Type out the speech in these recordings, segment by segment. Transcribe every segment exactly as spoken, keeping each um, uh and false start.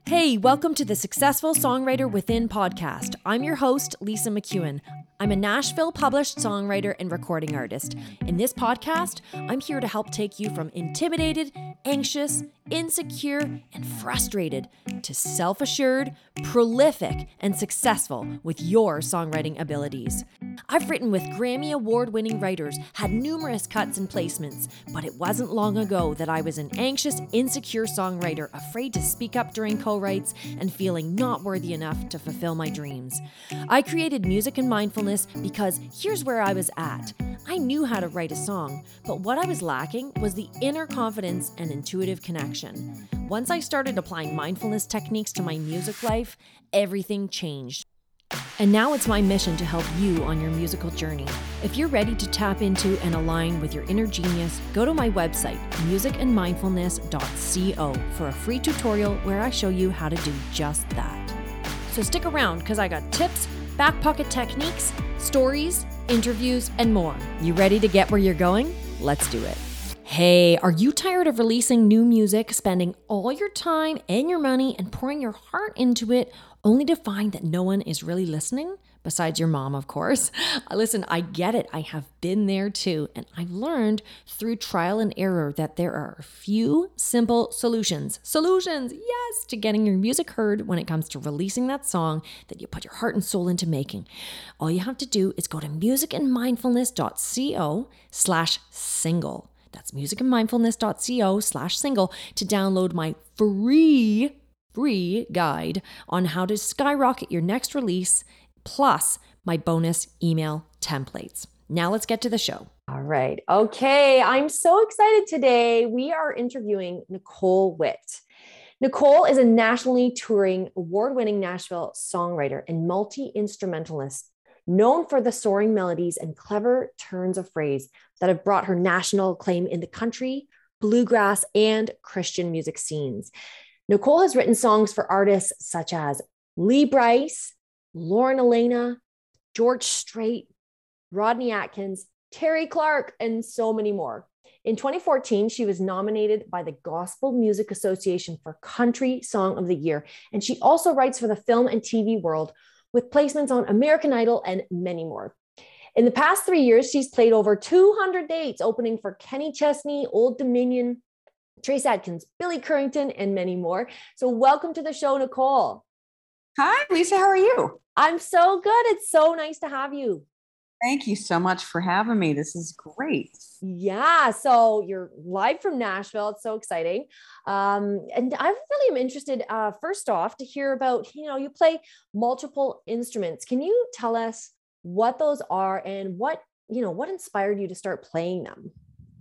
Hey, welcome to the Successful Songwriter Within podcast. I'm your host, Lisa McEwen. I'm a Nashville published songwriter and recording artist. In this podcast, I'm here to help take you from intimidated, anxious, insecure, and frustrated to self-assured, prolific, and successful with your songwriting abilities. I've written with Grammy Award-winning writers, had numerous cuts and placements, but it wasn't long ago that I was an anxious, insecure songwriter, afraid to speak up during co-writes and feeling not worthy enough to fulfill my dreams. I created Music and Mindfulness because here's where I was at. I knew how to write a song, but what I was lacking was the inner confidence and intuitive connection. Once I started applying mindfulness techniques to my music life, everything changed. And now it's my mission to help you on your musical journey. If you're ready to tap into and align with your inner genius, go to my website, music and mindfulness dot co, for a free tutorial where I show you how to do just that. So stick around because I got tips, back pocket techniques, stories, interviews, and more. You ready to get where you're going? Let's do it. Hey, are you tired of releasing new music, spending all your time and your money and pouring your heart into it, only to find that no one is really listening? Besides your mom, of course. Listen, I get it. I have been there too. And I've learned through trial and error that there are a few simple solutions. Solutions, yes, to getting your music heard when it comes to releasing that song that you put your heart and soul into making. All you have to do is go to music and mindfulness dot co slash single. That's music and mindfulness dot co slash single to download my free, free guide on how to skyrocket your next release, plus my bonus email templates. Now let's get to the show. All right. Okay. I'm so excited today. We are interviewing Nicole Witt. Nicole is a nationally touring, award-winning Nashville songwriter and multi-instrumentalist, known for the soaring melodies and clever turns of phrase that have brought her national acclaim in the country, bluegrass, and Christian music scenes. Nicole has written songs for artists such as Lee Brice, Lauren Elena, George Strait, Rodney Atkins, Terry Clark, and so many more. In twenty fourteen, she was nominated by the Gospel Music Association for Country Song of the Year, and she also writes for the film and T V world, with placements on American Idol and many more. In the past three years, she's played over two hundred dates, opening for Kenny Chesney, Old Dominion, Trace Adkins, Billy Currington, and many more. So welcome to the show, Nicole. Hi, Lisa. How are you? I'm so good. It's so nice to have you. Thank you so much for having me. This is great. Yeah. So you're live from Nashville. It's so exciting. Um, and I really am interested, uh, first off, to hear about, you know, you play multiple instruments. Can you tell us what those are and what, you know, what inspired you to start playing them?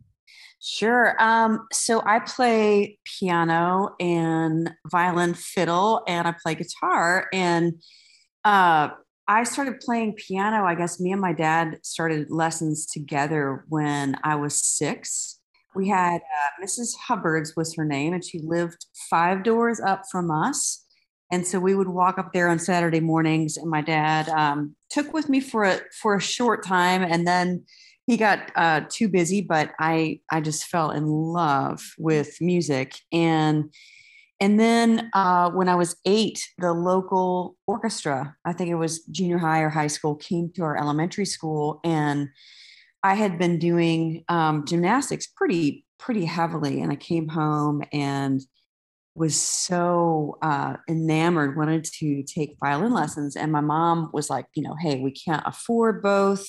Sure. Um, so I play piano and violin, fiddle, and I play guitar. And uh, I started playing piano. I guess me and my dad started lessons together when I was six. We had uh, Missus Hubbard's was her name, and she lived five doors up from us. And so we would walk up there on Saturday mornings, and my dad um, took with me for a for a short time, and then he got uh, too busy. But I I just fell in love with music, and and then uh, when I was eight, the local orchestra, I think it was junior high or high school, came to our elementary school, and I had been doing um, gymnastics pretty pretty heavily, and I came home and was so uh, enamored, wanted to take violin lessons. And my mom was like, you know, hey, we can't afford both.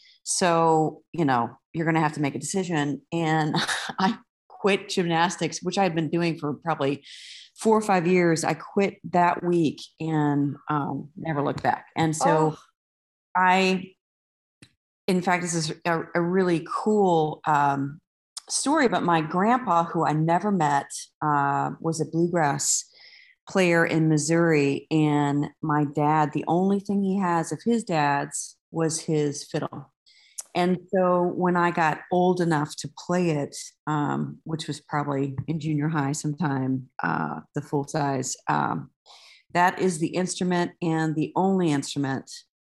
So, you know, you're going to have to make a decision. And I quit gymnastics, which I had been doing for probably four or five years. I quit that week and um, never looked back. And so oh. I, in fact, this is a, a really cool um, story, but my grandpa, who I never met, uh, was a bluegrass player in Missouri. And my dad, the only thing he has of his dad's was his fiddle. And so when I got old enough to play it, um, which was probably in junior high sometime, uh, the full size, um, that is the instrument and the only instrument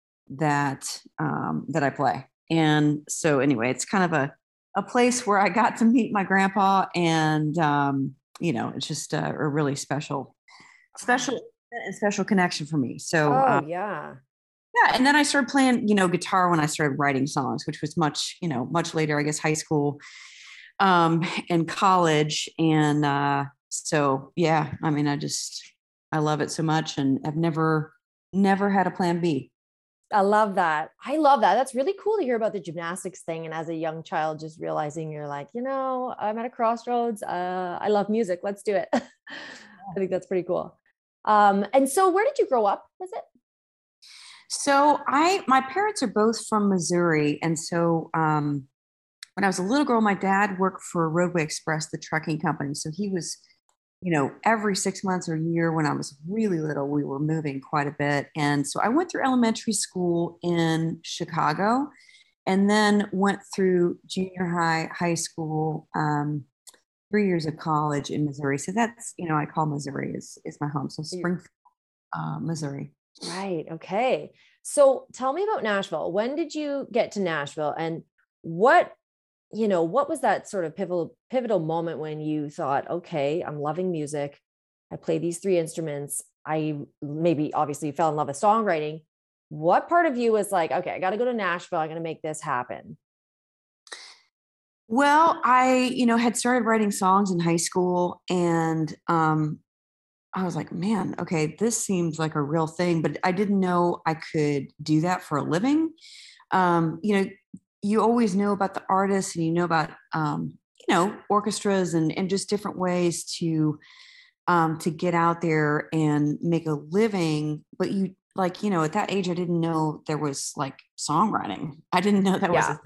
that um, that I play. And so anyway, it's kind of a a place where I got to meet my grandpa, and um, you know, it's just a, a really special special and special connection for me. So, Oh, um, yeah. yeah. And then I started playing, you know, guitar when I started writing songs, which was much, you know, much later, I guess, high school, um, and college. And, uh, so yeah, I mean, I just, I love it so much and I've never, never had a plan B. I love that. I love that. That's really cool to hear about the gymnastics thing. And as a young child, just realizing you're like, you know, I'm at a crossroads. Uh, I love music. Let's do it. I think that's pretty cool. Um, and so where did you grow up? Was it? So I, my parents are both from Missouri. And so, um, when I was a little girl, my dad worked for Roadway Express, the trucking company. So he was, you know, every six months or a year when I was really little, we were moving quite a bit. And so I went through elementary school in Chicago and then went through junior high, high school, um, three years of college in Missouri. So that's, you know, I call Missouri is, is my home. So Springfield, uh, Missouri. Right. Okay. So tell me about Nashville. When did you get to Nashville and what, you know, what was that sort of pivotal pivotal moment when you thought, okay, I'm loving music. I play these three instruments. I maybe obviously fell in love with songwriting. What part of you was like, okay, I got to go to Nashville. I'm going to make this happen. Well, I, you know, had started writing songs in high school and um, I was like, man, okay, this seems like a real thing, but I didn't know I could do that for a living. Um, you know, you always know about the artists and you know about, um, you know, orchestras and, and just different ways to, um, to get out there and make a living. But you like, you know, at that age, I didn't know there was like songwriting. I didn't know that was a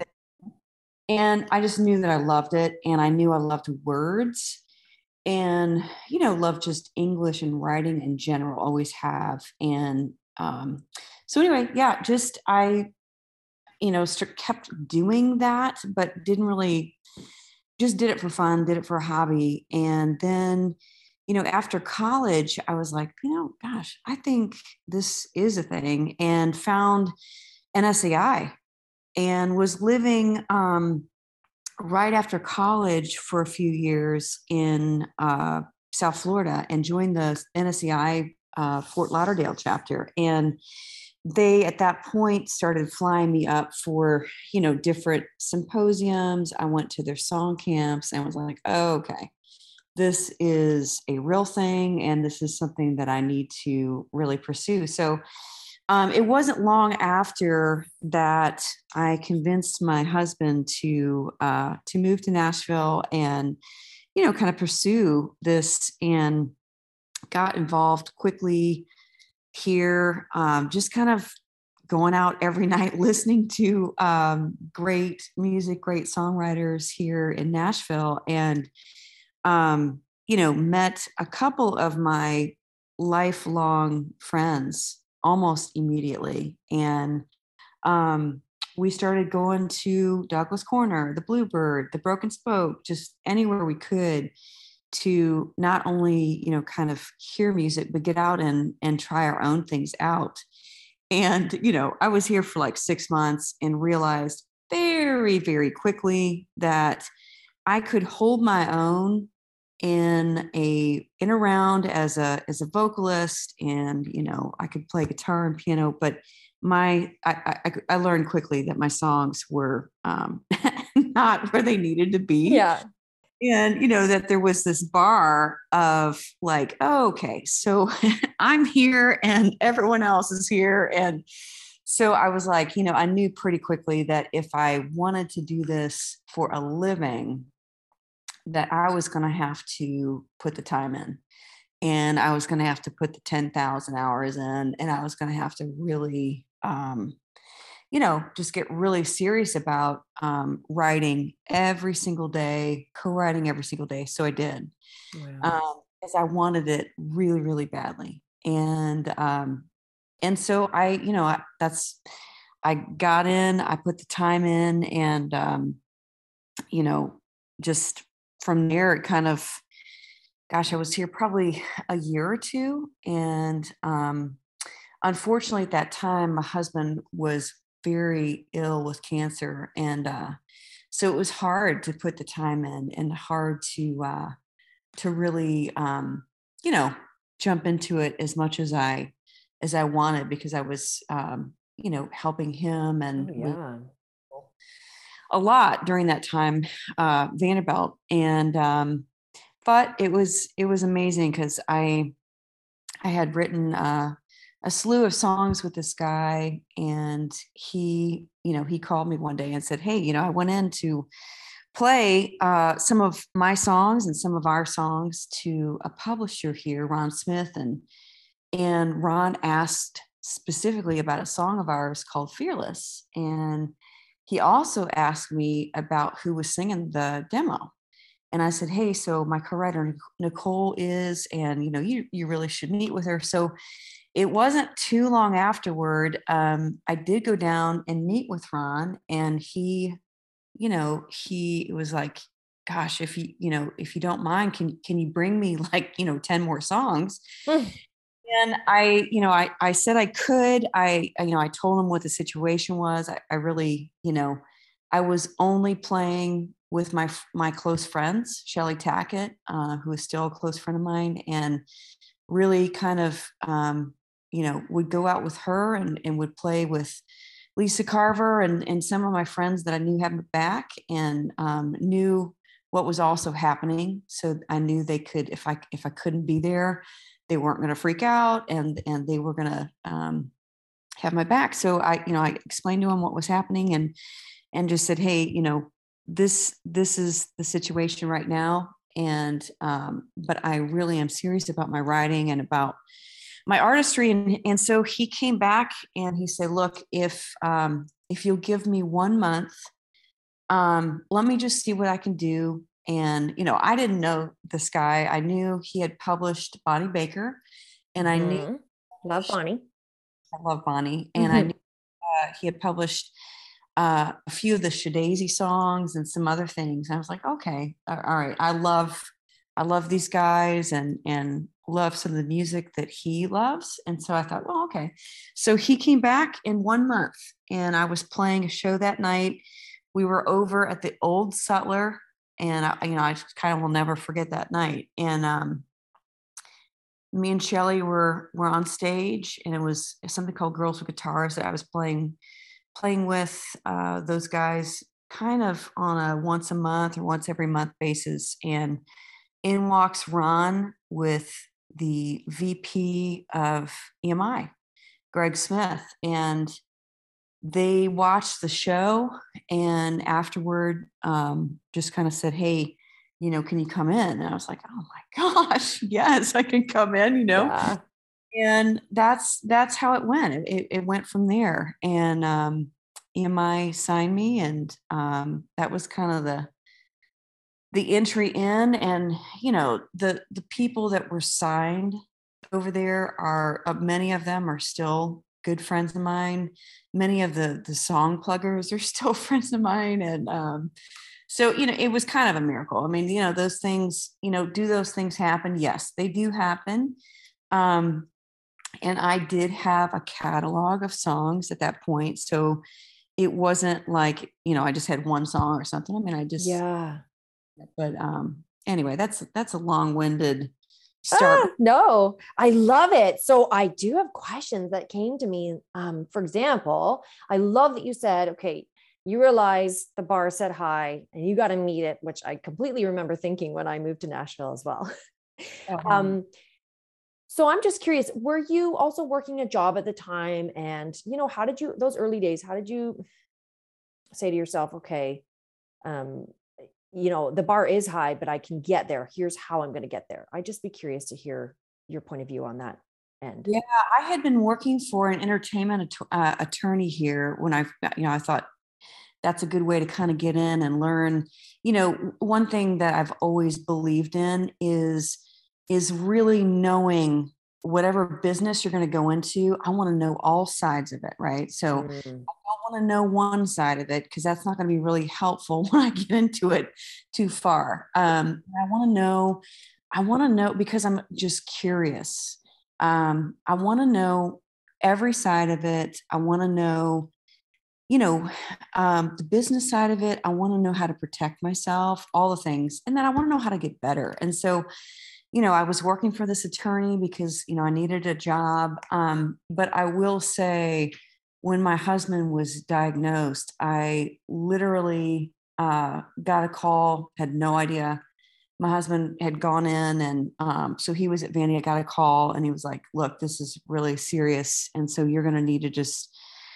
Yeah. thing. And I just knew that I loved it. And I knew I loved words and, you know, love just English and writing in general, always have. And um, so anyway, yeah, just I, you know, st- kept doing that, but didn't really just did it for fun, did it for a hobby. And then, you know, after college, I was like, you know, gosh, I think this is a thing and found N S A I and was living um, right after college for a few years in uh, South Florida and joined the N S A I uh, Fort Lauderdale chapter. And they at that point started flying me up for, you know, different symposiums. I went to their song camps and was like, oh, okay, this is a real thing. And this is something that I need to really pursue. So um, it wasn't long after that I convinced my husband to uh, to move to Nashville and, you know, kind of pursue this and got involved quickly here, um, just kind of going out every night listening to um, great music, great songwriters here in Nashville, and um, you know, met a couple of my lifelong friends almost immediately, and um, we started going to Douglas Corner, the Bluebird, the Broken Spoke, just anywhere we could to not only, you know, kind of hear music, but get out and and try our own things out. And, you know, I was here for like six months and realized very, very quickly that I could hold my own in a in a round as a as a vocalist, and you know I could play guitar and piano, but my I I, I learned quickly that my songs were um, not where they needed to be, Yeah. and you know that there was this bar of like, oh, okay, so I'm here and everyone else is here, and so I was like, you know, I knew pretty quickly that if I wanted to do this for a living, that I was going to have to put the time in, and I was going to have to put the ten thousand hours in, and I was going to have to really, um, you know, just get really serious about um, writing every single day, co-writing every single day. So I did, Wow. um, because I wanted it really, really badly. And, um, and so I, you know, I, that's, I got in, I put the time in, and, um, you know, just from there, it kind of, gosh, I was here probably a year or two. And um, unfortunately, at that time, my husband was very ill with cancer. And uh, so it was hard to put the time in and hard to, uh, to really, um, you know, jump into it as much as I, as I wanted, because I was, um, you know, helping him and Oh, with yeah. a lot during that time, uh, Vanderbilt. And, um, but it was, it was amazing because I, I had written, uh, a slew of songs with this guy, and he, you know, he called me one day and said, "Hey, you know, I went in to play uh, some of my songs and some of our songs to a publisher here, Ron Smith, and and Ron asked specifically about a song of ours called Fearless, and he also asked me about who was singing the demo." And I said, "Hey, so my co-writer Nicole is, and you know, you you really should meet with her." So it wasn't too long afterward, um, I did go down and meet with Ron, and he, you know, he was like, "Gosh, if you, you know, if you don't mind, can can you bring me like, you know, ten more songs?" Mm. And I, you know, I I said I could. I, I, you know, I told him what the situation was. I, I really, you know, I was only playing with my f- my close friends, Shelly Tackett, uh, who is still a close friend of mine, and really kind of, um, you know, would go out with her and, and would play with Lisa Carver and, and some of my friends that I knew had my back, and um, knew what was also happening. So I knew they could, if I, if I couldn't be there, they weren't going to freak out, and, and they were going to um, have my back. So I, you know, I explained to them what was happening, and, and just said, "Hey, you know, this, this is the situation right now. And, um, but I really am serious about my writing and about my artistry." And, and so he came back and he said, "Look, if, um, if you'll give me one month, um, let me just see what I can do." And, you know, I didn't know this guy. I knew he had published Bonnie Baker, and I knew, Hmm. Love Bonnie. I love Bonnie, and I knew Hmm. uh, he had published uh, a few of the Shadazy songs and some other things. And I was like, okay, all right. I love, I love these guys, and, and love some of the music that he loves. And so I thought, well, okay. So he came back in one month, and I was playing a show that night. We were over at the Old Sutler, and I, you know, I just kind of will never forget that night. And, um, me and Shelly were, were on stage, and it was something called Girls with Guitars that I was playing playing with uh, those guys kind of on a once a month or once every month basis. And in walks Ron with the V P of E M I, Greg Smith. And they watched the show, and afterward um, just kind of said, "Hey, you know, can you come in?" And I was like, "Oh my gosh, yes, I can come in, you know." Yeah. And that's that's how it went. It, it, it went from there. And um, E M I signed me, and um, that was kind of the the entry in. And you know, the the people that were signed over there are, uh, many of them are still good friends of mine. Many of the the song pluggers are still friends of mine, and um, so you know, it was kind of a miracle. I mean, you know, those things, you know, do those things happen? Yes, they do happen. Um, and I did have a catalog of songs at that point. So it wasn't like, you know, I just had one song or something. I mean, I just, Yeah. but um, anyway, that's, that's a long winded start. Ah, no, I love it. So I do have questions that came to me. Um, for example, I love that you said, okay, you realize the bar said hi and you got to meet it, which I completely remember thinking when I moved to Nashville as well. Um, um, so I'm just curious, were you also working a job at the time? And, you know, how did you, those early days, how did you say to yourself, okay, um, you know, the bar is high, but I can get there. Here's how I'm going to get there. I'd just be curious to hear your point of view on that end. yeah, I had been working for an entertainment att- uh, attorney here when I, you know, I thought that's a good way to kind of get in and learn. You know, one thing that I've always believed in is is really knowing whatever business you're going to go into. I want to know all sides of it, right? So Mm, I want to know one side of it because that's not going to be really helpful when I get into it too far. Um, I want to know, I want to know because I'm just curious. Um, I want to know every side of it. I want to know, you know, um, the business side of it. I want to know how to protect myself, all the things. And then I want to know how to get better. And so you know, I was working for this attorney because, you know, I needed a job. Um, but I will say, when my husband was diagnosed, I literally uh, got a call, had no idea. My husband had gone in, and um, so he was at Vandy. I got a call, and he was like, look, this is really serious. And so you're going to need to just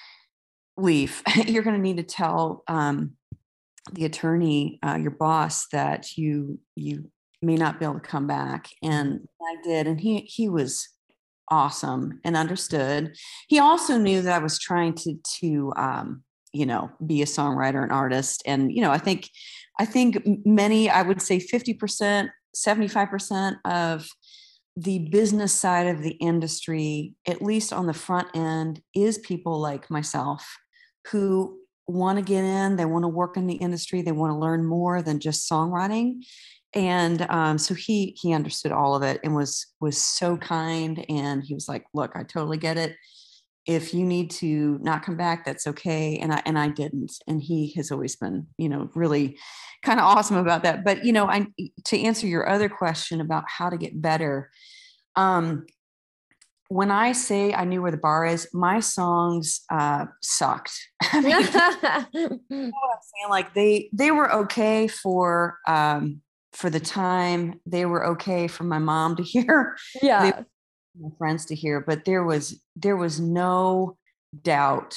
leave. You're going to need to tell um, the attorney, uh, your boss, that you, you may not be able to come back. And I did. And he, he was awesome and understood. He also knew that I was trying to, to, um, you know, be a songwriter and artist. And, you know, I think, I think many, I would say fifty percent, seventy-five percent of the business side of the industry, at least on the front end, is people like myself who want to get in, they want to work in the industry, they want to learn more than just songwriting. And um, so he he understood all of it and was was so kind. And he was like, look, I totally get it. If you need to not come back, that's okay. And I and I didn't. And he has always been, you know, really kind of awesome about that. But you know, I to answer your other question about how to get better, um, when I say I knew where the bar is, my songs uh, sucked. I mean, you know what I'm saying? Like they they were okay for um, for the time. They were okay for my mom to hear. Yeah. They, my friends to hear, but there was there was no doubt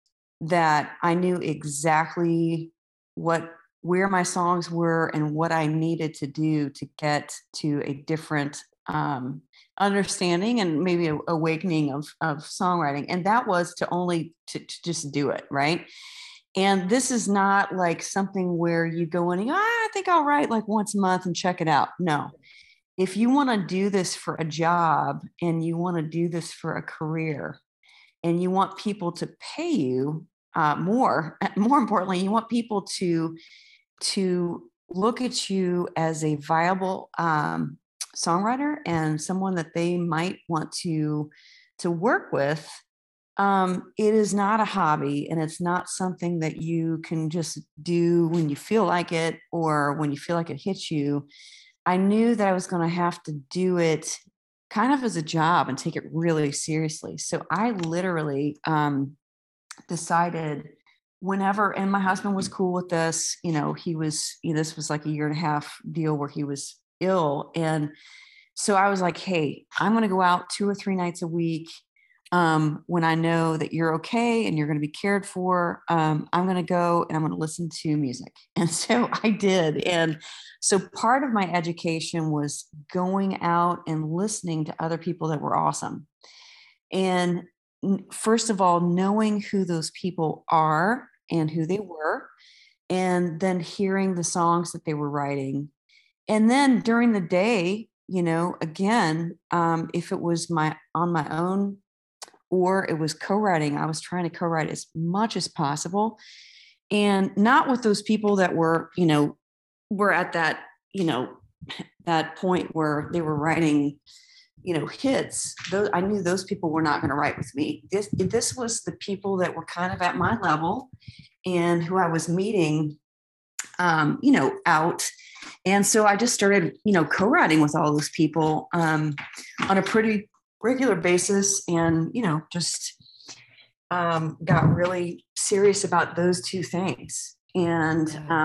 that I knew exactly what where my songs were and what I needed to do to get to a different um, understanding and maybe a awakening of of songwriting. And that was to only to, to just do it, right? And this is not like something where you go in, ah, I think I'll write like once a month and check it out. No, if you want to do this for a job and you want to do this for a career and you want people to pay you uh, more, more importantly, you want people to, to look at you as a viable um, songwriter and someone that they might want to, to work with. Um, it is not a hobby, and it's not something that you can just do when you feel like it or when you feel like it hits you. I knew that I was going to have to do it kind of as a job and take it really seriously. So I literally um, decided whenever, and my husband was cool with this, you know, he was, you know, this was like a year and a half deal where he was ill. And so I was like, hey, I'm going to go out two or three nights a week. Um, when I know that you're okay and you're going to be cared for, um, I'm going to go and I'm going to listen to music. And so I did. And so part of my education was going out and listening to other people that were awesome. And first of all, knowing who those people are and who they were, and then hearing the songs that they were writing. And then during the day, you know, again, um, if it was my on my own, or it was co-writing, I was trying to co-write as much as possible. And not with those people that were, you know, were at that, you know, that point where they were writing, you know, hits. Those, I knew those people were not going to write with me. This, this was the people that were kind of at my level and who I was meeting, um, you know, out. And so I just started, you know, co-writing with all those people um, on a pretty regular basis, and you know, just um, got really serious about those two things. And uh,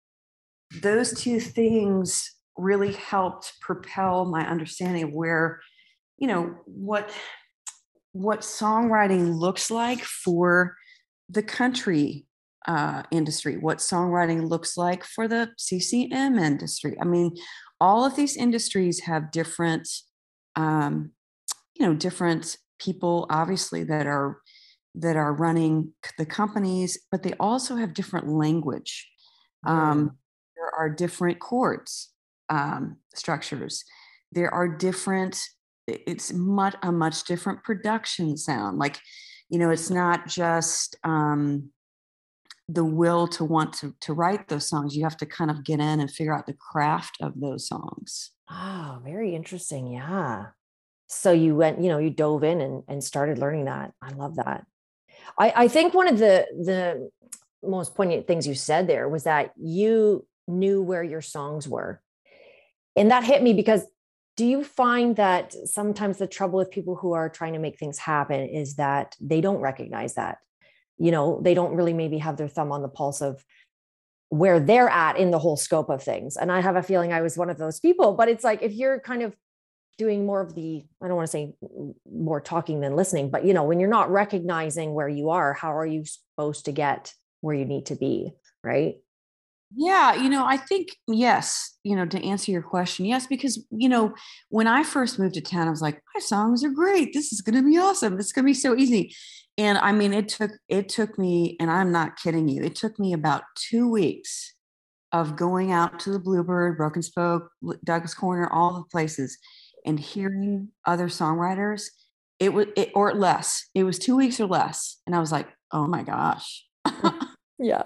those two things really helped propel my understanding of where, you know, what what songwriting looks like for the country uh, industry, what songwriting looks like for the C C M industry. I mean, all of these industries have different um, you know, different people, obviously, that are that are running the companies, but they also have different language. Um, there are different chords um, structures. There are different. It's much a much different production sound. Like, you know, it's not just um, the will to want to to write those songs. You have to kind of get in and figure out the craft of those songs. Oh, very interesting. Yeah. So you went, you know, you dove in and, and started learning that. I love that. I, I think one of the the most poignant things you said there was that you knew where your songs were. And that hit me because do you find that sometimes the trouble with people who are trying to make things happen is that they don't recognize that, you know, they don't really maybe have their thumb on the pulse of where they're at in the whole scope of things? And I have a feeling I was one of those people, but it's like, if you're kind of doing more of the, I don't want to say more talking than listening, but you know, when you're not recognizing where you are, how are you supposed to get where you need to be? Right. Yeah, you know, I think, yes, you know, to answer your question, yes, because, you know, when I first moved to town, I was like, my songs are great. This is going to be awesome. It's going to be so easy. And I mean, it took, it took me, and I'm not kidding you, it took me about two weeks of going out to the Bluebird, Broken Spoke, Douglas Corner, all the places, and hearing other songwriters. It was, it, or less, it was two weeks or less. And I was like, oh my gosh. Yeah.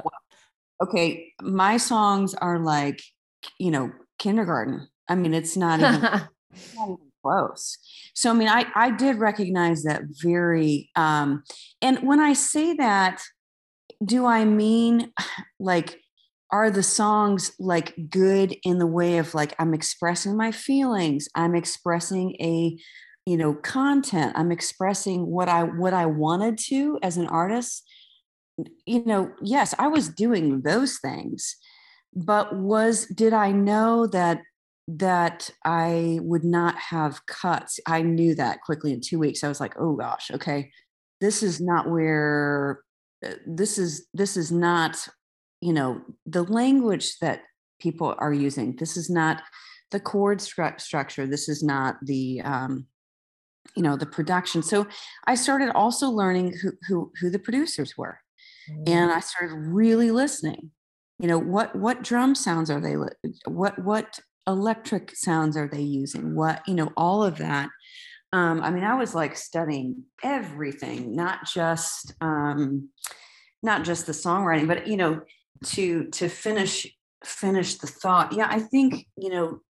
Okay, my songs are like, you know, kindergarten. I mean, it's not even, not even close. So, I mean, I, I did recognize that very, um, and when I say that, do I mean like, are the songs like good in the way of like, I'm expressing my feelings, I'm expressing a, you know, content, I'm expressing what I, what I wanted to as an artist? You know, yes, I was doing those things, but was, did I know that, that I would not have cuts? I knew that quickly in two weeks. I was like, oh gosh, okay, this is not where, uh, this is, this is not, you know, the language that people are using. This is not the chord stru- structure. This is not the, um, you know, the production. So I started also learning who, who, who the producers were. And I started really listening. You know, what what drum sounds are they? What what electric sounds are they using? What, you know, all of that. Um, I mean, I was like studying everything, not just um, not just the songwriting, but you know, to to finish finish the thought. Yeah, I think, you know,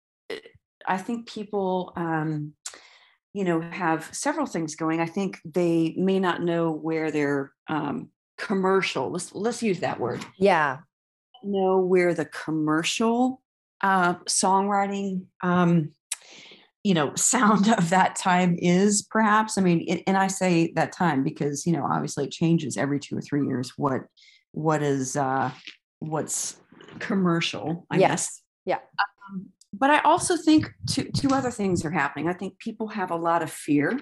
I think people, um, you know, have several things going. I think they may not know where they're um, commercial. Let's let's use that word. Yeah. Know where the commercial uh, songwriting, um, you know, sound of that time is, perhaps. I mean, it, and I say that time because, you know, obviously it changes every two or three years. What what is uh, what's commercial? I Yes. guess. Yeah. Um, but I also think two two other things are happening. I think people have a lot of fear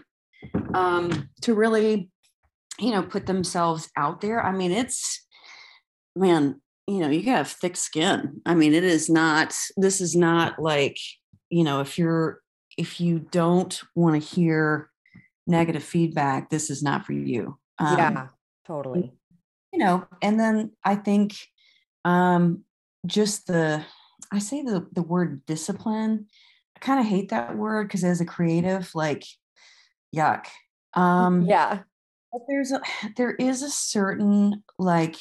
um, to really, you know, put themselves out there. I mean, it's, man, you know, you gotta have thick skin. I mean, it is not, this is not like, you know, if you're, if you don't want to hear negative feedback, this is not for you. Um, Yeah, totally. You know, and then I think um, just the, I say the, the word discipline. I kind of hate that word because as a creative, like, yuck. Um, Yeah. but there's a, there is a certain, like,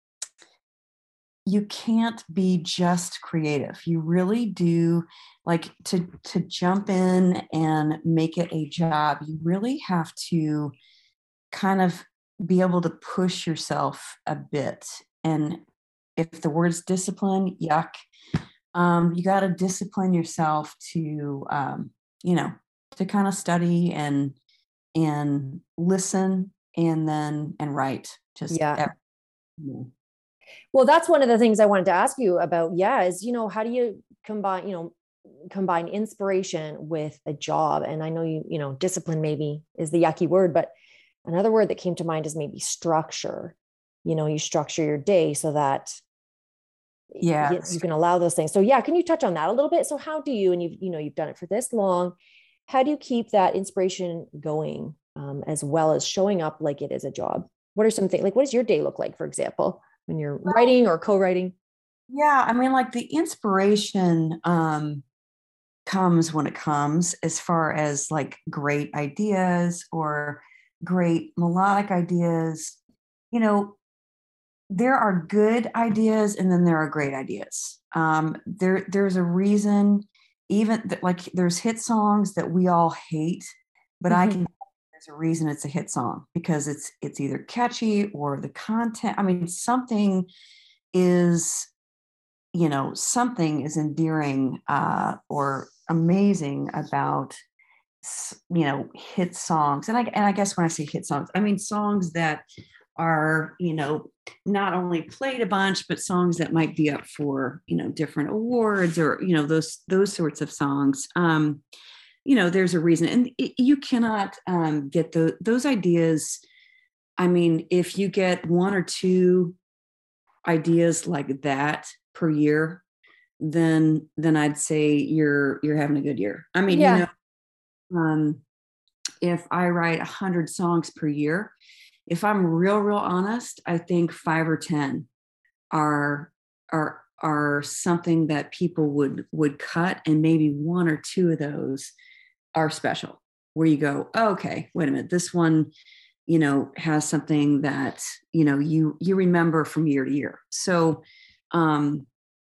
you can't be just creative. You really do, like, to to jump in and make it a job. You really have to kind of be able to push yourself a bit. And if the word's discipline, yuck. Um, you got to discipline yourself to, um, you know, to kind of study and and listen and then and write. Just Yeah. every, you know. Well, that's one of the things I wanted to ask you about. Yeah, is, you know, how do you combine, you know, combine inspiration with a job? And I know you, you know, discipline maybe is the yucky word, but another word that came to mind is maybe structure. You know, you structure your day so that you, Yes. you can allow those things. So yeah, can you touch on that a little bit? So how do you, and you've, you know, you've done it for this long, how do you keep that inspiration going, um, as well as showing up like it is a job? What are some things, like, what does your day look like, for example, when you're writing or co-writing? Yeah, I mean, like the inspiration um, comes when it comes, as far as like great ideas or great melodic ideas. You know, there are good ideas and then there are great ideas. Um, there, there's a reason, even that, like, there's hit songs that we all hate, but I can. There's a reason it's a hit song because it's it's either catchy or the content. I mean, something is, you know, something is endearing uh, or amazing about, you know, hit songs. And I, and I guess when I say hit songs, I mean songs that are, you know, not only played a bunch, but songs that might be up for, you know, different awards or, you know, those, those sorts of songs. Um, you know, there's a reason, and it, you cannot um, get the, those ideas. I mean, if you get one or two ideas like that per year, then, then I'd say you're, you're having a good year. I mean, Yeah. you know, um, if I write a hundred songs per year, if I'm real, real honest, I think five or ten are, are, are something that people would, would cut. And maybe one or two of those are special, where you go, oh, okay, wait a minute, this one, you know, has something that, you know, you, you remember from year to year. So, um,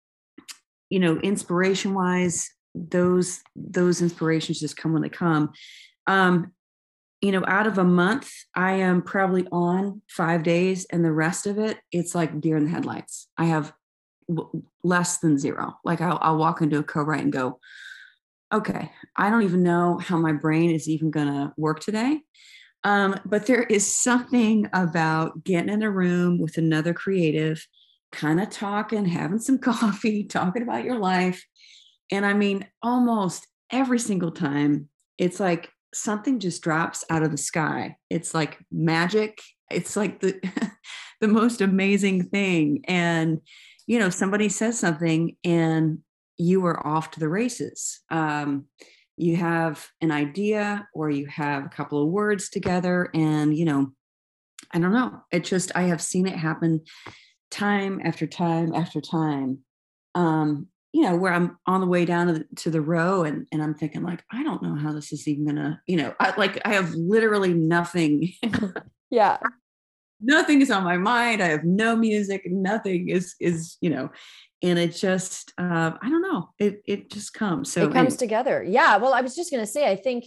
you know, inspiration wise, those, those inspirations just come when they come. Um, you know, out of a month, I am probably on five days, and the rest of it, it's like deer in the headlights. I have w- less than zero. Like I'll, I'll walk into a co-write and go, okay, I don't even know how my brain is even going to work today. Um, but there is something about getting in a room with another creative, kind of talking, having some coffee, talking about your life. And I mean, almost every single time, it's like something just drops out of the sky. It's like magic. It's like the, the most amazing thing. And, you know, somebody says something and you are off to the races. Um, you have an idea, or you have a couple of words together, and, you know, I don't know. It just, I have seen it happen time after time after time. Um, you know, where I'm on the way down to the, to the row, and, and I'm thinking like, I don't know how this is even gonna, you know, I, like I have literally nothing. Yeah. Nothing is on my mind. I have no music. Nothing is, is, you know, and it just, uh, I don't know. It, it just comes. So It comes together. Yeah. Well, I was just going to say, I think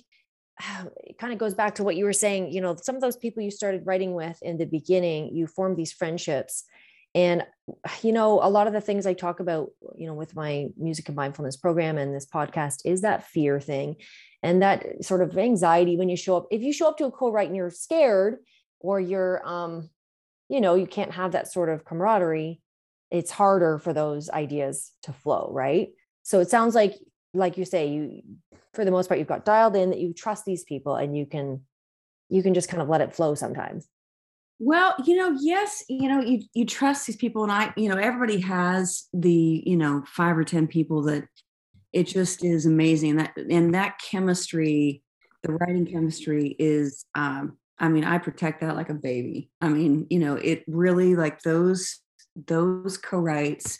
it kind of goes back to what you were saying. You know, some of those people you started writing with in the beginning, you formed these friendships. And, you know, a lot of the things I talk about, you know, with my music and mindfulness program and this podcast is that fear thing and that sort of anxiety when you show up. If you show up to a co-write and you're scared, or you're, um, you know, you can't have that sort of camaraderie, it's harder for those ideas to flow, right? So it sounds like, like you say, you, for the most part, you've got dialed in that you trust these people, and you can, you can just kind of let it flow sometimes. Well, you know, yes, you know, you, you trust these people, and I, you know, everybody has the, you know, five or ten people that it just is amazing. That, and that chemistry, the writing chemistry is, um, I mean, I protect that like a baby. I mean, you know, it really, like those, those co-writes,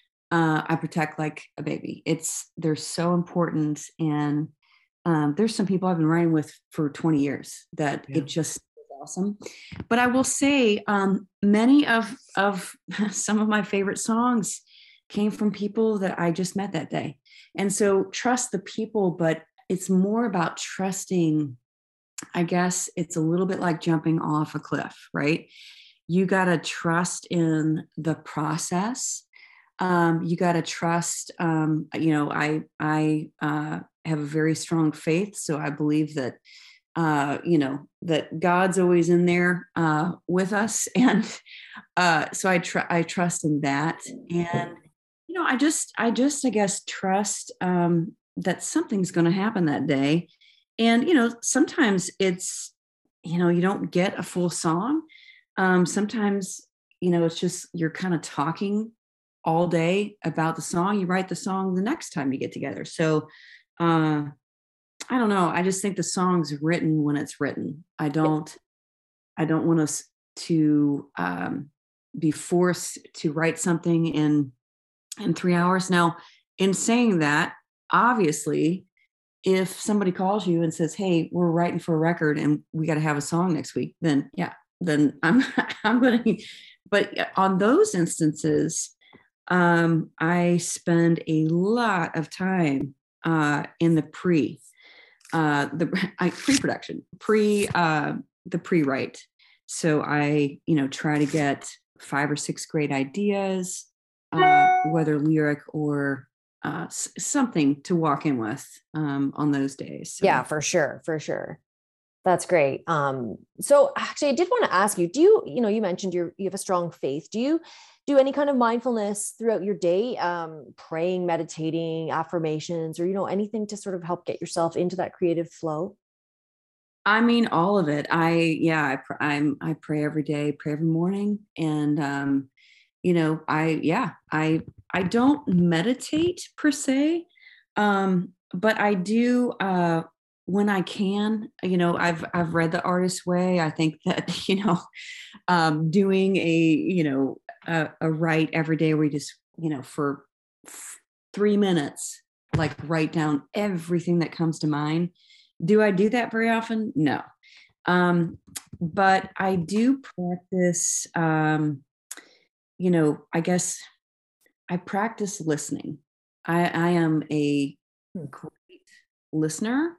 uh, I protect like a baby. It's, they're so important. And um, there's some people I've been writing with for twenty years that yeah. It just is awesome. But I will say um, many of, of some of my favorite songs came from people that I just met that day. And so trust the people, but it's more about trusting. I guess it's a little bit like jumping off a cliff, right? You got to trust in the process. Um, you got to trust, um, you know, I, I uh, have a very strong faith. So I believe that, uh, you know, that God's always in there uh, with us. And uh, so I, tr- I trust in that. And, you know, I just, I just, I guess, trust um, that something's going to happen that day. And, you know, sometimes it's, you know, you don't get a full song. Um, sometimes, you know, it's just, you're kind of talking all day about the song. You write the song the next time you get together. So, uh, I don't know. I just think the song's written when it's written. I don't, I don't want us to um, be forced to write something in, in three hours. Now, in saying that, obviously, if somebody calls you and says, "Hey, we're writing for a record and we got to have a song next week," then yeah, then I'm I'm going to. But on those instances, um, I spend a lot of time uh, in the pre, uh, the I, pre-production, pre uh, the pre-write. So I, you know, try to get five or six great ideas, uh, whether lyric or uh, s- something to walk in with um, on those days. So. Yeah, for sure. For sure. That's great. Um, so actually I did want to ask you, do you, you know, you mentioned you're, you have a strong faith. Do you do any kind of mindfulness throughout your day, um, praying, meditating, affirmations, or, you know, anything to sort of help get yourself into that creative flow? I mean, all of it. I, yeah, I, pr- I'm, I pray every day, pray every morning. And, um, you know, I, yeah, I, I don't meditate per se. Um, but I do, uh, when I can, you know, I've, I've read The Artist's Way. I think that, you know, um, doing a, you know, a, a write every day where you just, you know, for f- three minutes, like write down everything that comes to mind. Do I do that very often? No. Um, but I do practice, um, you know, I guess I practice listening. I, I am a Hmm. great listener.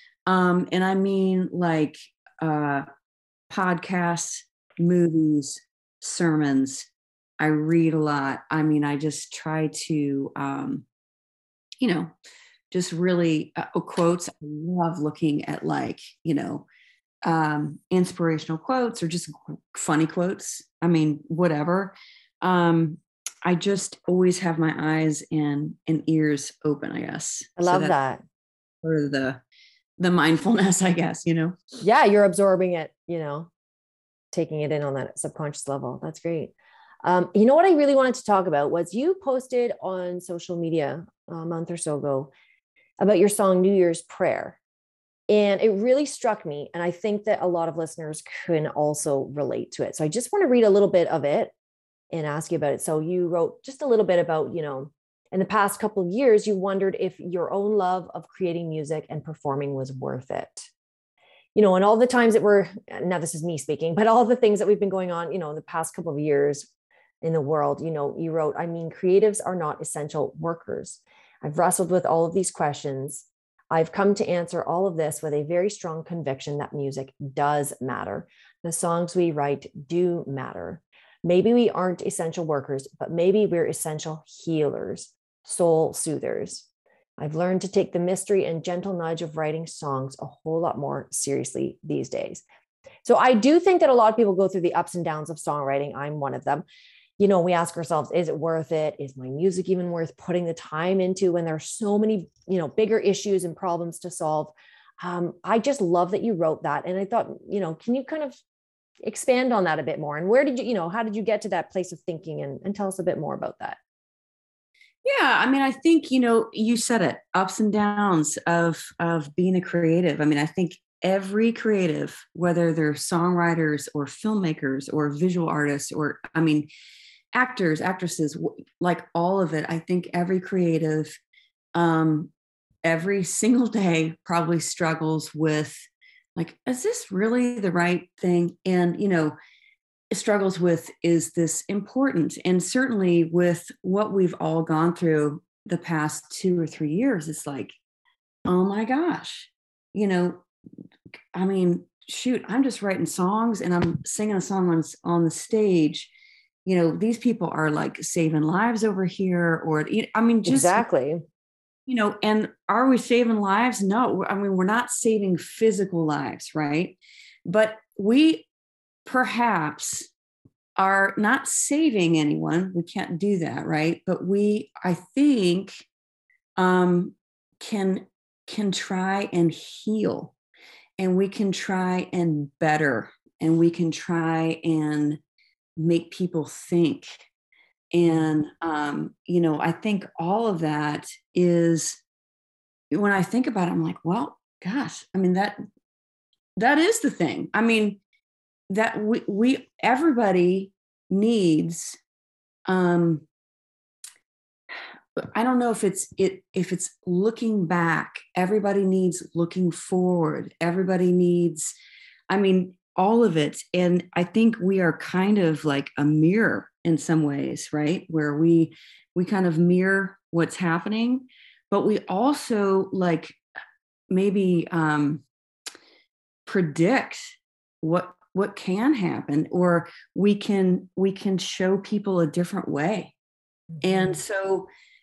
Um, and I mean like uh, podcasts, movies, sermons. I read a lot. I mean, I just try to, um, you know, just really uh, quotes. I love looking at like, you know, um, inspirational quotes or just funny quotes. I mean, whatever. Um, I just always have my eyes and and ears open, I guess. I So love that's that. sort of the the mindfulness, I guess, you know. Yeah, you're absorbing it, you know, taking it in on that subconscious level. That's great. Um, you know what I really wanted to talk about was you posted on social media a month or so ago about your song New Year's Prayer. And it really struck me. And I think that a lot of listeners can also relate to it. So I just want to read a little bit of it and ask you about it. So you wrote just a little bit about, you know, in the past couple of years, you wondered if your own love of creating music and performing was worth it. You know, and all the times that we're, now this is me speaking, but all the things that we've been going on, you know, in the past couple of years in the world, you know, you wrote, I mean, creatives are not essential workers. I've wrestled with all of these questions. I've come to answer all of this with a very strong conviction that music does matter. The songs we write do matter. Maybe we aren't essential workers, but maybe we're essential healers, soul soothers. I've learned to take the mystery and gentle nudge of writing songs a whole lot more seriously these days. So I do think that a lot of people go through the ups and downs of songwriting. I'm one of them. You know, we ask ourselves, is it worth it? Is my music even worth putting the time into when there are so many, you know, bigger issues and problems to solve? Um, I just love that you wrote that. And I thought, you know, can you kind of expand on that a bit more? And where did you, you know, how did you get to that place of thinking, and, and tell us a bit more about that? Yeah, I mean, I think, you know, you said it, ups and downs of of being a creative. I mean, I think every creative, whether they're songwriters or filmmakers or visual artists or I mean, actors, actresses, like all of it, I think every creative um every single day probably struggles with like, is this really the right thing? And, you know, struggles with, is this important? And certainly with what we've all gone through the past two or three years, it's like, oh my gosh, you know, I mean, shoot, I'm just writing songs and I'm singing a song on, on the stage. You know, these people are like saving lives over here, or, I mean, just, Exactly. you know, and are we saving lives? No, I mean, we're not saving physical lives, right? But we perhaps are not saving anyone. We can't do that, right? But we, I think, um, can can try and heal, and we can try and better, and we can try and make people think. And um, you know, I think all of that is, when I think about it, I'm like, well, gosh, I mean, that that is the thing. I mean, that we we everybody needs, um I don't know if it's it if it's looking back. Everybody needs looking forward. Everybody needs, I mean, all of it. And I think we are kind of like a mirror in some ways, right? Where we we kind of mirror what's happening, but we also like maybe um predict what what can happen, or we can we can show people a different way. And Mhm. so,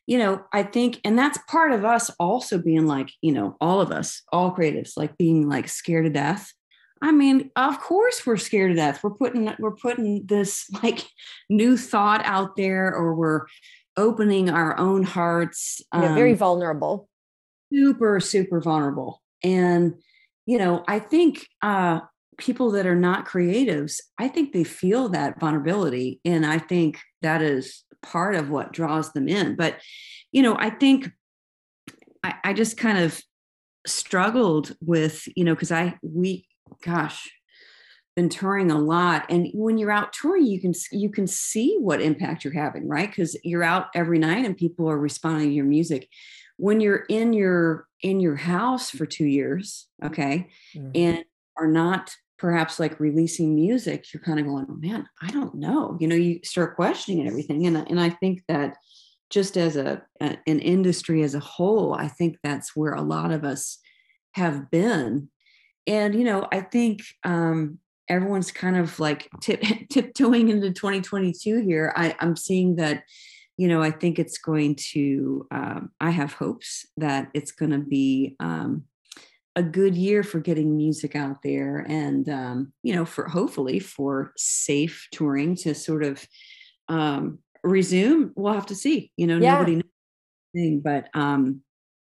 you know, I think, and that's part of us also being like, you know, all of us, all creatives, like being like scared to death. I mean, of course we're scared to death. We're putting, we're putting this like new thought out there, or we're opening our own hearts. Yeah, very um, vulnerable. Super, super vulnerable. And, you know, I think uh, people that are not creatives, I think they feel that vulnerability. And I think that is part of what draws them in. But, you know, I think I, I just kind of struggled with, you know, because I, we, gosh, been touring a lot. And when you're out touring, you can, you can see what impact you're having, right? Because you're out every night and people are responding to your music. When you're in your, in your house for two years, okay, mm-hmm. and are not perhaps like releasing music, you're kind of going, oh, man, I don't know. You know, you start questioning everything. And, and I think that just as a, a an industry as a whole, I think that's where a lot of us have been. And, you know, I think um, everyone's kind of like tip, tiptoeing into twenty twenty-two here. I, I'm seeing that, you know, I think it's going to, um, I have hopes that it's going to be um, a good year for getting music out there, and, um, you know, for hopefully for safe touring to sort of um, resume. We'll have to see, you know, yeah. Nobody knows, but um,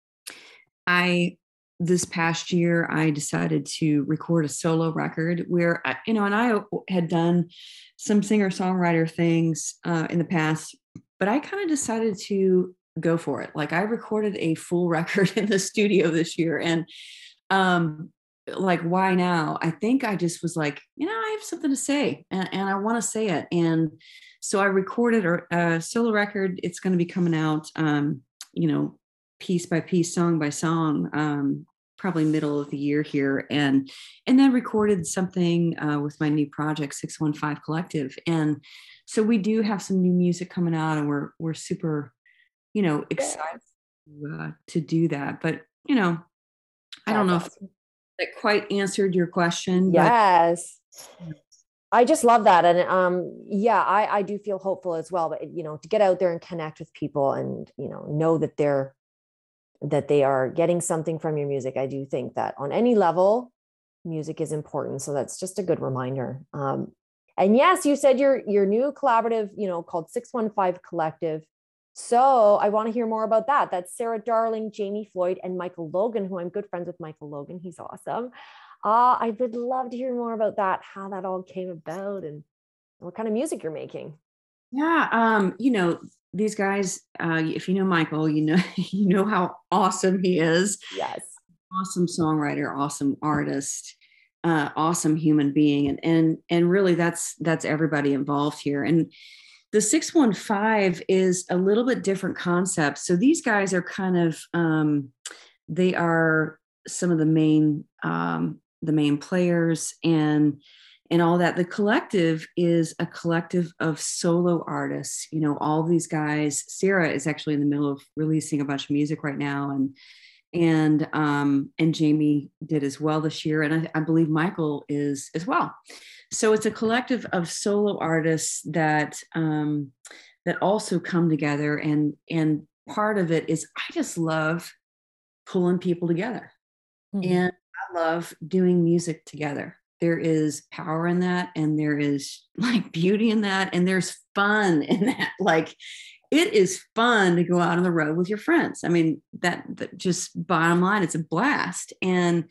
I, this past year, I decided to record a solo record where, I, you know, and I had done some singer-songwriter things uh, in the past, but I kind of decided to go for it. Like I recorded a full record in the studio this year, and um, like, why now? I think I just was like, you know, I have something to say, and, and I want to say it. And so I recorded a, a solo record. It's going to be coming out, um, you know, piece by piece, song by song, um, probably middle of the year here. And, and then recorded something uh, with my new project, six one five Collective. And so we do have some new music coming out, and we're, we're super, you know, excited to, uh, to do that. But, you know, I don't That's know awesome. if that quite answered your question. Yes. But I just love that. And um, yeah, I, I do feel hopeful as well, but you know, to get out there and connect with people and, you know, know that they're, that they are getting something from your music. I do think that on any level, music is important. So that's just a good reminder. Um, and yes, you said your, your new collaborative, you know, called six one five Collective. So I want to hear more about that. That's Sarah Darling, Jamie Floyd, and Michael Logan, who I'm good friends with Michael Logan. He's awesome. Uh, I would love to hear more about that, how that all came about and what kind of music you're making. Yeah. Um, you know, these guys, uh, if you know Michael, you know, you know how awesome he is. Yes. Awesome songwriter, awesome artist, uh, awesome human being. And, and, and really that's, that's everybody involved here. And the six one five is a little bit different concept. So these guys are kind of, um, they are some of the main, um, the main players and, and all that. The collective is a collective of solo artists. You know, all these guys, Sarah is actually in the middle of releasing a bunch of music right now. And, and, um, and Jamie did as well this year. And I, I believe Michael is as well. So it's a collective of solo artists that, um, that also come together. And, and part of it is, I just love pulling people together. Mm-hmm. And I love doing music together. There is power in that, and there is like beauty in that, and there's fun in that. Like, it is fun to go out on the road with your friends. I mean, that, that just bottom line, it's a blast. And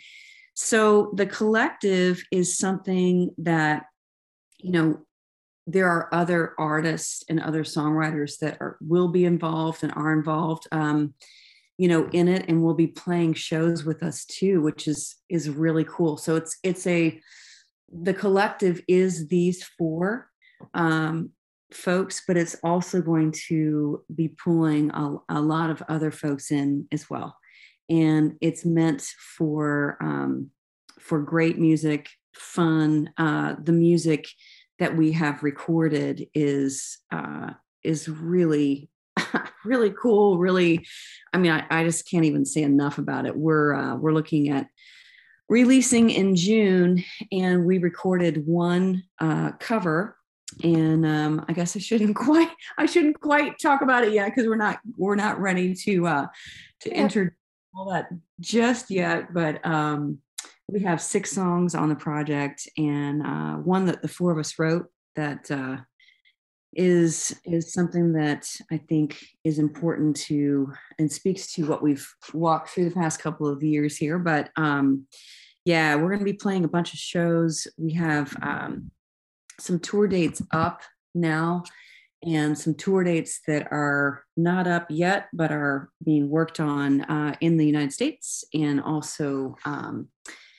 so the collective is something that, you know, there are other artists and other songwriters that are, will be involved and are involved, um, you know, in it, and will be playing shows with us too, which is, is really cool. So it's, it's a, the collective is these four um, folks, but it's also going to be pulling a, a lot of other folks in as well. And it's meant for, um, for great music, fun. Uh, the music that we have recorded is, uh, is really, really cool. Really, I mean, I, I just can't even say enough about it. We're, uh, we're looking at releasing in June, and we recorded one uh, cover and um, I guess I shouldn't quite I shouldn't quite talk about it yet because we're not we're not ready to uh, to enter all that just yet. But um, we have six songs on the project, and uh, one that the four of us wrote that uh, is is something that I think is important to and speaks to what we've walked through the past couple of years here. But um, yeah, we're going to be playing a bunch of shows. We have um, some tour dates up now and some tour dates that are not up yet, but are being worked on uh, in the United States and also um,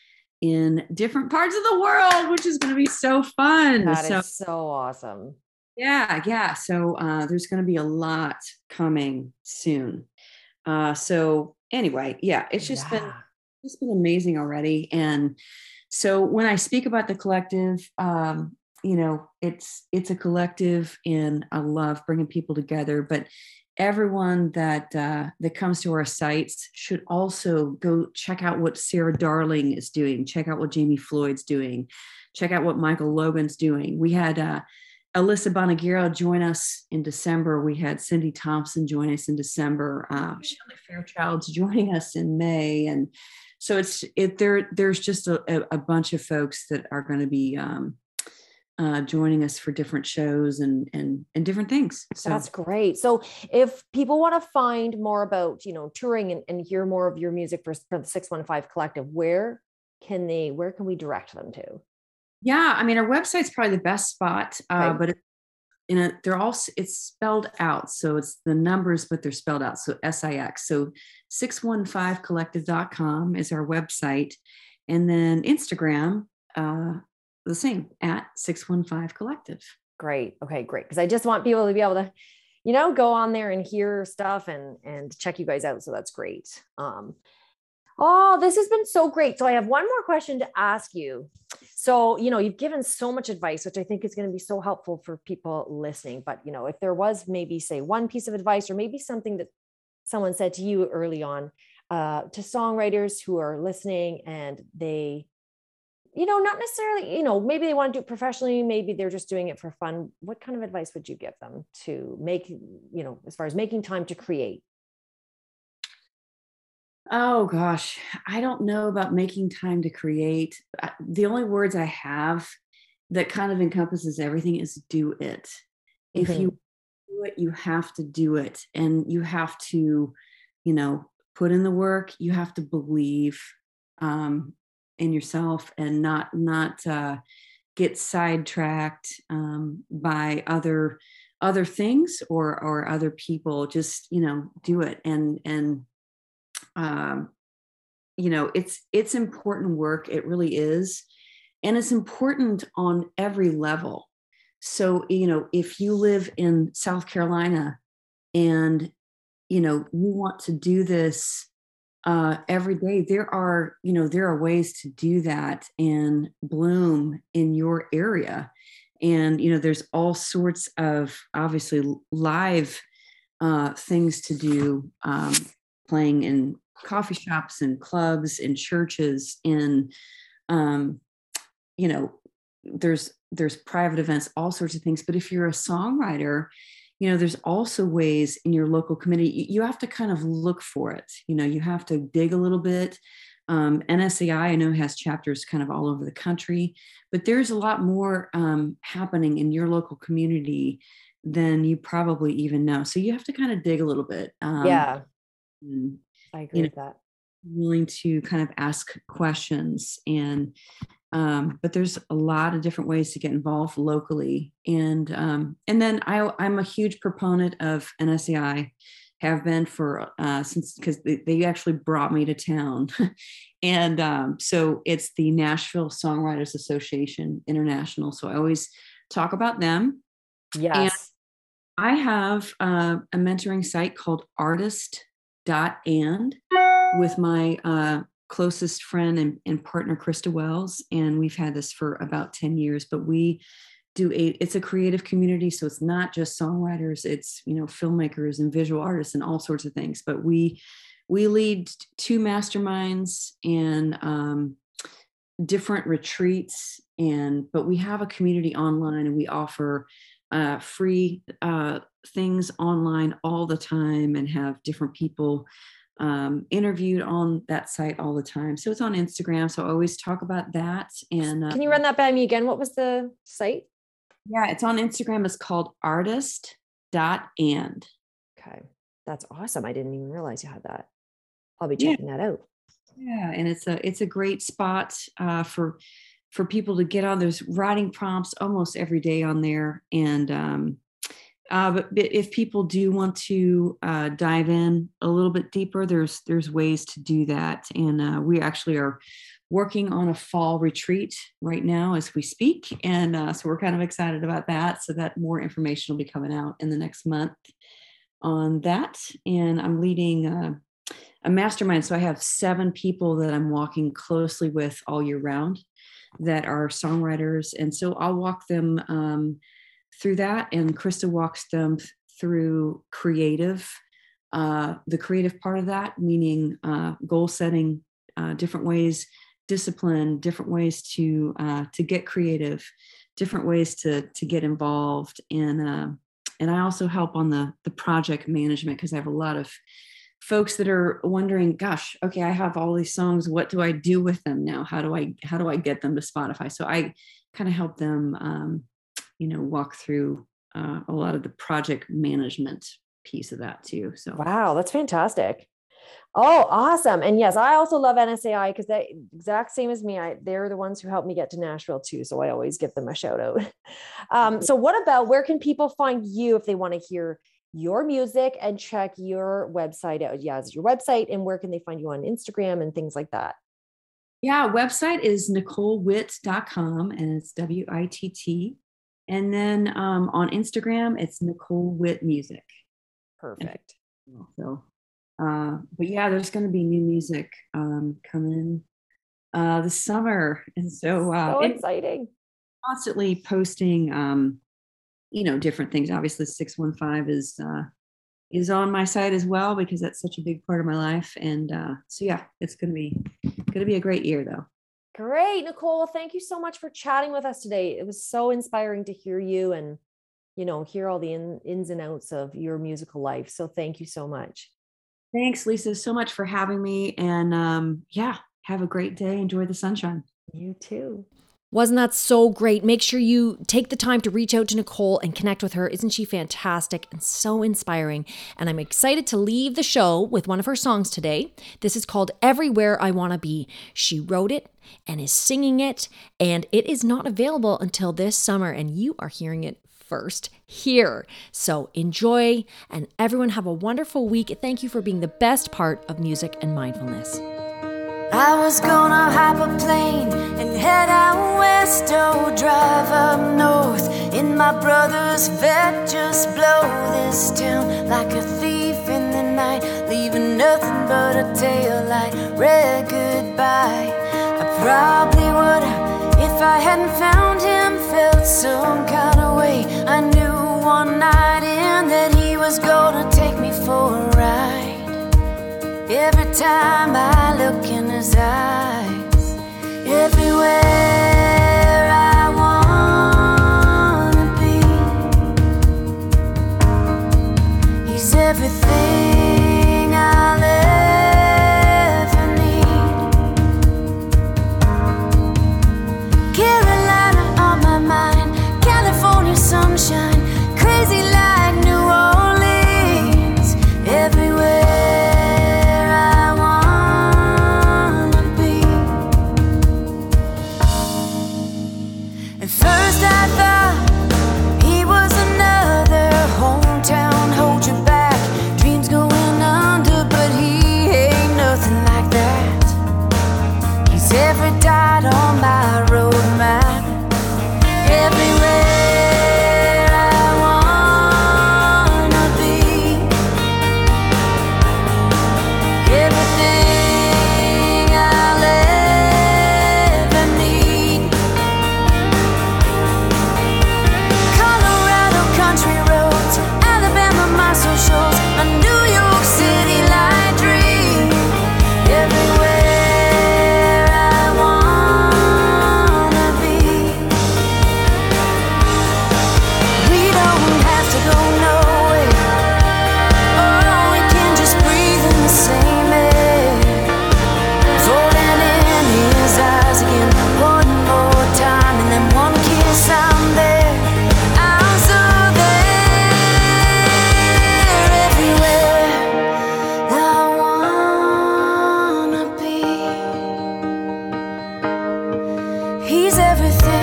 in different parts of the world, which is going to be so fun. That so, is so awesome. Yeah, yeah. So uh, there's going to be a lot coming soon. Uh, so anyway, yeah, it's just Yeah. been it's been amazing already. And so when I speak about the collective, um, you know, it's it's a collective, and I love bringing people together. But everyone that uh, that comes to our sites should also go check out what Sarah Darling is doing. Check out what Jamie Floyd's doing. Check out what Michael Logan's doing. We had uh, Alyssa Bonagiro join us in December. We had Cindy Thompson join us in December. Uh, Shelley Fairchild's joining us in May, and so it's it there. There's just a, a bunch of folks that are going to be um, uh, joining us for different shows and and and different things. So that's great. So if people want to find more about, you know, touring and, and hear more of your music for, for the six one five Collective, where can they? Where can we direct them to? Yeah, I mean, our website's probably the best spot, uh, Okay. but it, in a, they're all it's spelled out, so it's the numbers, but they're spelled out. So S I X. So six one five collective dot com is our website, and then Instagram, uh, the same at six one five collective. Great. Okay, great. Because I just want people to be able to, you know, go on there and hear stuff and and check you guys out. So that's great. Um, Oh, this has been so great. So I have one more question to ask you. So, you know, you've given so much advice, which I think is going to be so helpful for people listening. But, you know, if there was maybe, say, one piece of advice or maybe something that someone said to you early on uh, to songwriters who are listening and they, you know, not necessarily, you know, maybe they want to do it professionally, maybe they're just doing it for fun. What kind of advice would you give them to make, you know, as far as making time to create? Oh gosh, I don't know about making time to create. I- The only words I have that kind of encompasses everything is do it. If Mm-hmm. you do it, you have to do it. And you have to, you know, put in the work. You have to believe um, in yourself and not not uh, get sidetracked um, by other other things or or other people. Just, you know, do it. And and um, you know, it's it's important work. It really is. And it's important on every level. So, you know, if you live in South Carolina and, you know, you want to do this uh, every day, there are, you know, there are ways to do that and bloom in your area. And, you know, there's all sorts of obviously live uh, things to do, um, playing in coffee shops and clubs and churches in um, you know, there's there's private events, all sorts of things. But if you're a songwriter, you know, there's also ways in your local community. You, you have to kind of look for it. You know, you have to dig a little bit. Um, N S A I, I know, has chapters kind of all over the country, but there's a lot more um, happening in your local community than you probably even know. So you have to kind of dig a little bit. Um, Yeah, and, I agree you know, with that. willing to kind of ask questions and um, but there's a lot of different ways to get involved locally. And um, and then I, I'm a huge proponent of N S A I, have been for uh, since because they, they actually brought me to town. And um, so it's the Nashville Songwriters Association International. So I always talk about them. And Yes. I have uh, a mentoring site called artist dot and with my uh, closest friend and, and partner, Krista Wells. And we've had this for about ten years, but we do a, it's a creative community. So it's not just songwriters, it's, you know, filmmakers and visual artists and all sorts of things. But we, we lead two masterminds and um, different retreats, and but we have a community online, and we offer uh, free uh, things online all the time, and have different people um, interviewed on that site all the time. So it's on Instagram. So I always talk about that. And uh, can you run that by me again? What was the site? Yeah, it's on Instagram. It's called artist dot and. Okay. That's awesome. I didn't even realize you had that. I'll be checking yeah. that out. Yeah. And it's a, it's a great spot uh, for, for people to get on. There's writing prompts almost every day on there. And, um, uh, but, but if people do want to uh, dive in a little bit deeper, there's, there's ways to do that. And uh, we actually are working on a fall retreat right now as we speak. And uh, so we're kind of excited about that. So that more information will be coming out in the next month on that. And I'm leading uh, a mastermind. So I have seven people that I'm walking closely with all year round that are songwriters. And so I'll walk them um, through that. And Krista walks them through creative, uh, the creative part of that, meaning uh, goal setting, uh, different ways, discipline, different ways to uh, to get creative, different ways to to get involved, and uh, and I also help on the the project management, because I have a lot of folks that are wondering, gosh, okay, I have all these songs, what do I do with them now? How do I how do I get them to Spotify? So I kind of help them, um, you know, walk through uh, a lot of the project management piece of that too. So wow, that's fantastic. Oh, awesome. And yes, I also love N S A I because they exact same as me. I, they're the ones who helped me get to Nashville too. So I always give them a shout out. Um, so what about, where can people find you if they want to hear your music and check your website out? Yeah, it's your website, and where can they find you on Instagram and things like that? Yeah, website is nicole witt dot com, and it's W I T T. And then um, on Instagram, it's Nicole Witt Music. Perfect. And so Uh, but yeah, there's going to be new music um, coming uh, this summer, and so uh, so exciting! Constantly posting, um, you know, different things. Obviously, six one five is uh, is on my site as well, because that's such a big part of my life. And uh, so yeah, it's going to be going to be a great year, though. Great, Nicole. Thank you so much for chatting with us today. It was so inspiring to hear you and, you know, hear all the in, ins and outs of your musical life. So thank you so much. Thanks, Lisa, so much for having me. And um, yeah, have a great day. Enjoy the sunshine. You too. Wasn't that so great? Make sure you take the time to reach out to Nicole and connect with her. Isn't she fantastic and so inspiring? And I'm excited to leave the show with one of her songs today. This is called Everywhere I Wanna Be. She wrote it and is singing it, and it is not available until this summer, and you are hearing it first here. So enjoy, and everyone have a wonderful week. Thank you for being the best part of music and mindfulness. I was gonna hop a plane and head out west, oh, drive up north in my brother's vet, just blow this town like a thief in the night, leaving nothing but a taillight, red goodbye. I probably would have if I hadn't found him, felt some kind of way. I knew one night in that he was gonna take me for a ride. Every time I look in his eyes, everywhere I wanna be, he's everything I'll ever need. Carolina on my mind, California sunshine, crazy like New Orleans, everywhere. First I thought he was another hometown, hold you back, dreams going under, but he ain't nothing like that. He's every dot on my road map, everywhere I wanna be, everything I'll ever need. everything.